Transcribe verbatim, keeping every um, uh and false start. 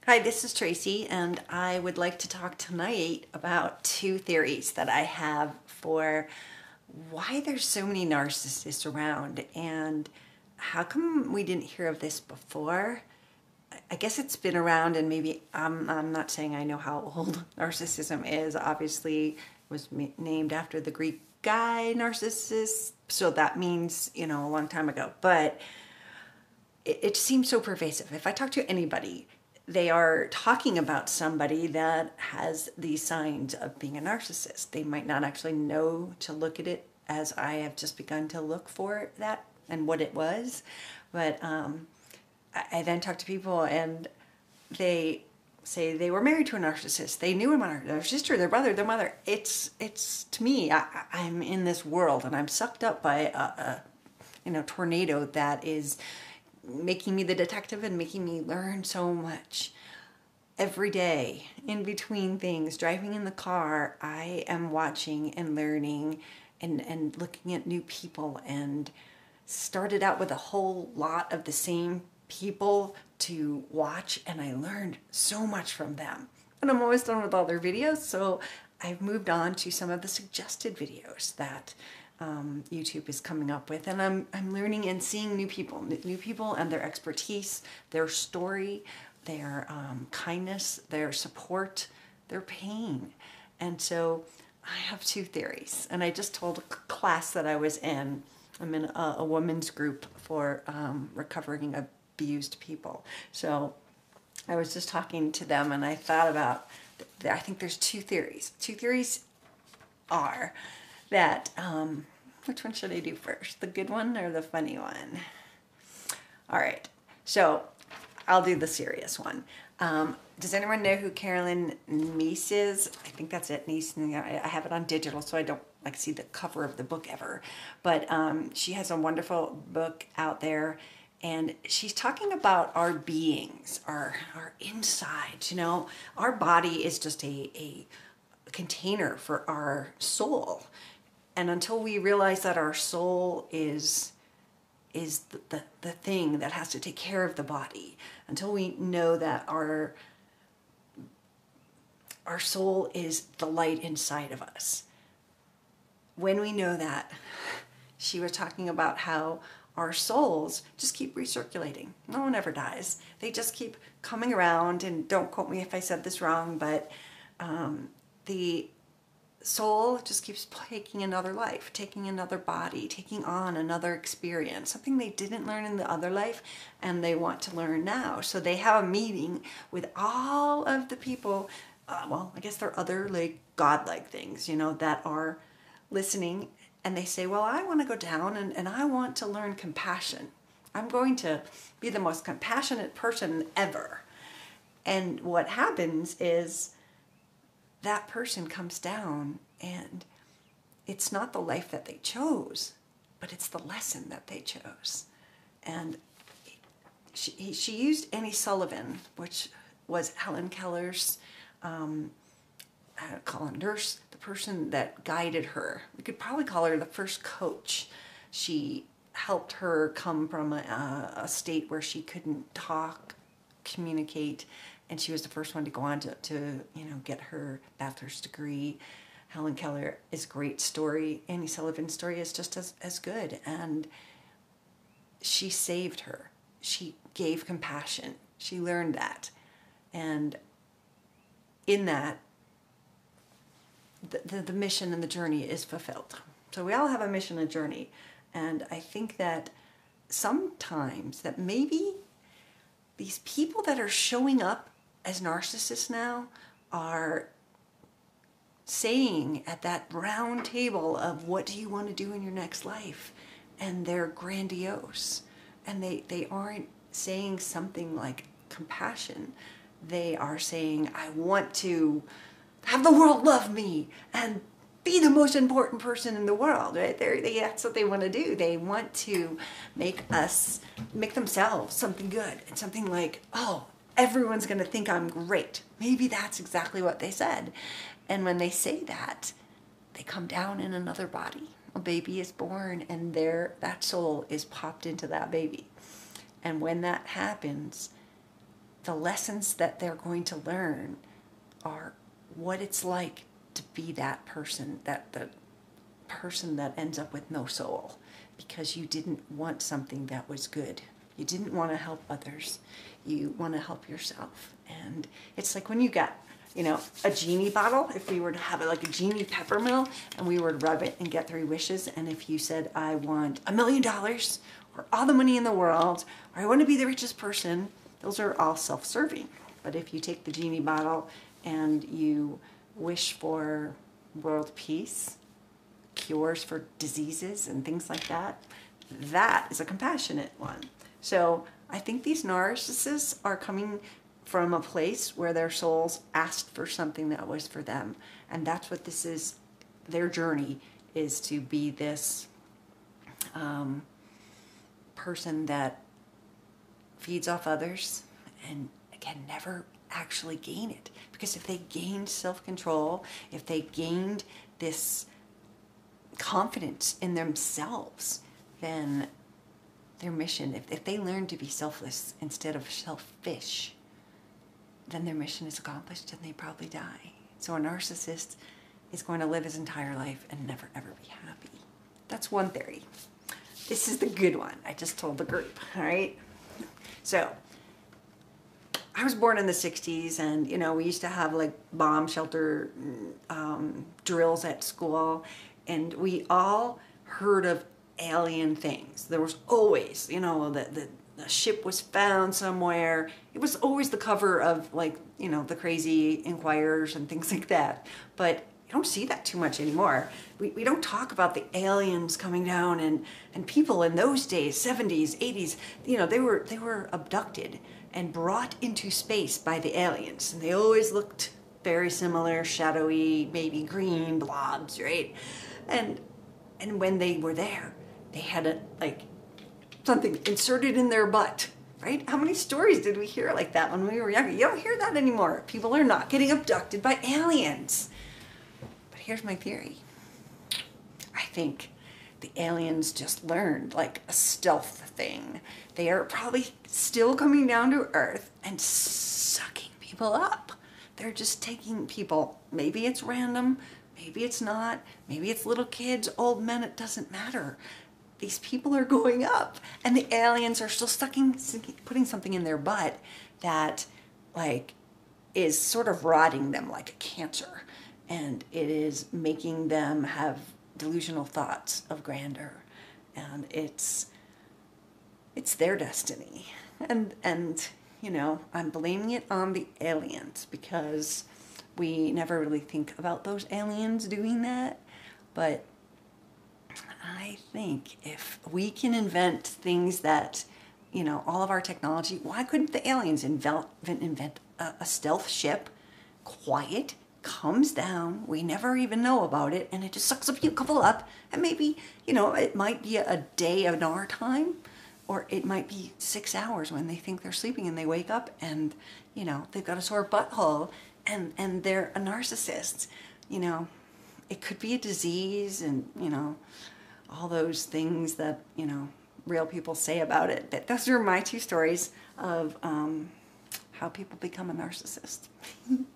Hi, this is Tracy, and I would like to talk tonight about two theories that I have for why there's so many narcissists around and how come we didn't hear of this before. I guess it's been around, and maybe I'm, I'm not saying I know how old narcissism is. Obviously, it was named after the Greek guy Narcissus, so that means, you know, a long time ago. But it, it seems so pervasive. If I talk to anybody, they are talking about somebody that has these signs of being a narcissist. They might not actually know to look at it as I have just begun to look for that and what it was. But um, I, I then talk to people and they say they were married to a narcissist. They knew him, their sister, their brother, their mother. It's, it's to me, I, I'm in this world and I'm sucked up by a, a you know, tornado that is making me the detective and making me learn so much. Every day, in between things, driving in the car, I am watching and learning and, and looking at new people, and started out with a whole lot of the same people to watch, and I learned so much from them. And I'm almost done with all their videos, so I've moved on to some of the suggested videos that Um, YouTube is coming up with, and I'm, I'm learning and seeing new people, new people and their expertise, their story, their um, kindness, their support, their pain. And so I have two theories, and I just told a class that I was in, I'm in a, a women's group for um, recovering abused people. So I was just talking to them and I thought about, I think there's two theories. Two theories are that, um, which one should I do first? The good one or the funny one? All right, so I'll do the serious one. Um, does anyone know who Carolyn Myss is? I think that's it, Myss. I have it on digital, so I don't like see the cover of the book ever. But um, she has a wonderful book out there, and she's talking about our beings, our our insides. You know, our body is just a a container for our soul. And until we realize that our soul is is the, the, the thing that has to take care of the body, until we know that our our soul is the light inside of us, when we know that, she was talking about how our souls just keep recirculating. No one ever dies. They just keep coming around, and don't quote me if I said this wrong, but um, the soul just keeps taking another life, taking another body, taking on another experience, something they didn't learn in the other life and they want to learn now. So they have a meeting with all of the people, uh, well, I guess they're other like godlike things, you know, that are listening, and they say, well, I want to go down and, and I want to learn compassion. I'm going to be the most compassionate person ever. And what happens is that person comes down, and it's not the life that they chose, but it's the lesson that they chose. And she, she used Annie Sullivan, which was Helen Keller's um, I call her nurse, the person that guided her. We could probably call her the first coach. She helped her come from a, a state where she couldn't talk, communicate, and she was the first one to go on to, to you know, get her bachelor's degree. Helen Keller is a great story. Annie Sullivan's story is just as, as good. And she saved her. She gave compassion. She learned that. And in that, the, the, the mission and the journey is fulfilled. So we all have a mission and journey. And I think that sometimes that maybe these people that are showing up as narcissists now are saying at that round table of what do you want to do in your next life, and they're grandiose, and they, they aren't saying something like compassion. They are saying, I want to have the world love me and be the most important person in the world, right? They're, they, that's what they want to do. They want to make us, make themselves something good, and something like, oh, everyone's going to think I'm great. Maybe that's exactly what they said. And when they say that, they come down in another body. A baby is born, and their, that soul is popped into that baby. And when that happens, the lessons that they're going to learn are what it's like to be that person, that the person that ends up with no soul, because you didn't want something that was good. You didn't want to help others. You want to help yourself. And it's like when you got, you know, a genie bottle, if we were to have it like a genie peppermill and we were to rub it and get three wishes, and if you said, I want a million dollars or all the money in the world, or I want to be the richest person, those are all self-serving. But if you take the genie bottle and you wish for world peace, cures for diseases and things like that, that is a compassionate one. So I think these narcissists are coming from a place where their souls asked for something that was for them. And that's what this is. Their journey is to be this um, person that feeds off others and can never actually gain it. Because if they gained self-control, if they gained this confidence in themselves, then their mission, if, if they learn to be selfless instead of selfish, then their mission is accomplished and they probably die. So a narcissist is going to live his entire life and never ever be happy. That's one theory. This is the good one. I just told the group, all right? So I was born in the sixties, and you know, we used to have like bomb shelter um, drills at school, and we all heard of alien things. There was always, you know, the, the, the ship was found somewhere. It was always the cover of like, you know, the crazy Inquirers and things like that. But you don't see that too much anymore. We, we don't talk about the aliens coming down, and, and people in those days, seventies, eighties, you know, they were, they were abducted and brought into space by the aliens. And they always looked very similar, shadowy, maybe green blobs, right? And and when they were there, they had a, like something inserted in their butt, right? How many stories did we hear like that when we were younger? You don't hear that anymore. People are not getting abducted by aliens. But here's my theory. I think the aliens just learned like a stealth thing. They are probably still coming down to Earth and sucking people up. They're just taking people. Maybe it's random. Maybe it's not. Maybe it's little kids, old men. It doesn't matter. These people are going up, and the aliens are still sucking, putting something in their butt that, like, is sort of rotting them like a cancer, and it is making them have delusional thoughts of grandeur, and it's it's their destiny. And and you know, I'm blaming it on the aliens because we never really think about those aliens doing that. But I think if we can invent things that, you know, all of our technology, why couldn't the aliens invent, invent a, a stealth ship, quiet, comes down, we never even know about it, and it just sucks a few couple up, and maybe, you know, it might be a, a day in our time, or it might be six hours when they think they're sleeping and they wake up and, you know, they've got a sore butthole and, and they're a narcissist. You know, it could be a disease and, you know, all those things that, you know, real people say about it. But those are my two stories of um, how people become a narcissist.